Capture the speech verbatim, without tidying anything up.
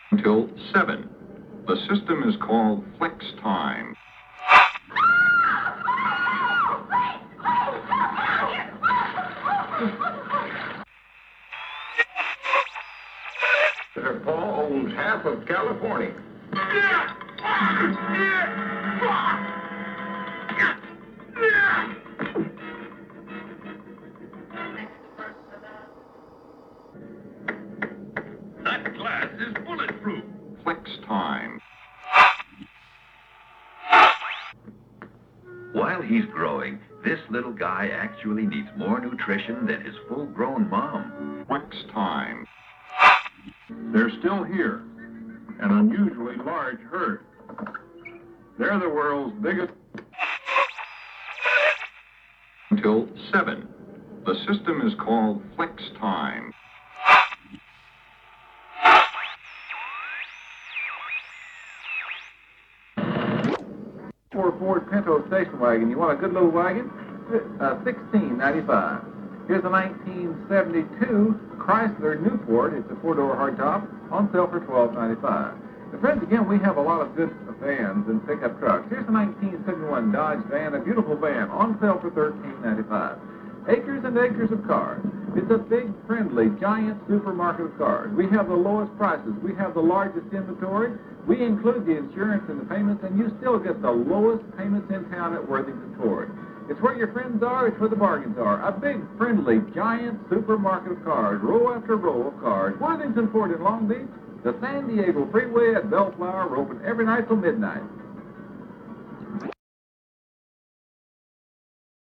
Until seven. The system is called Flex Time. Mister Paul owns half of California. That glass is bulletproof. Flex Time. While he's growing, this little guy actually needs more nutrition than his full-grown mom. Flex Time. They're still here, an unusually large herd. They're the world's biggest. Until seven. The system is called Flex Time. For a Ford Pinto station wagon, you want a good little wagon? Uh, sixteen ninety-five. Here's a nineteen seventy-two Chrysler Newport. It's a four-door hardtop on sale for twelve ninety-five. Now, friends, again, we have a lot of good vans and pickup trucks. Here's a nineteen seventy-one Dodge van, a beautiful van, on sale for thirteen ninety-five. Acres and acres of cars. It's a big, friendly, giant supermarket of cars. We have the lowest prices. We have the largest inventory. We include the insurance and the payments, and you still get the lowest payments in town at Worthington Ford. It's where your friends are. It's where the bargains are. A big, friendly, giant supermarket of cars, row after row of cars. Worthington Ford in Long Beach, the San Diego Freeway at Bellflower. We're open every night till midnight.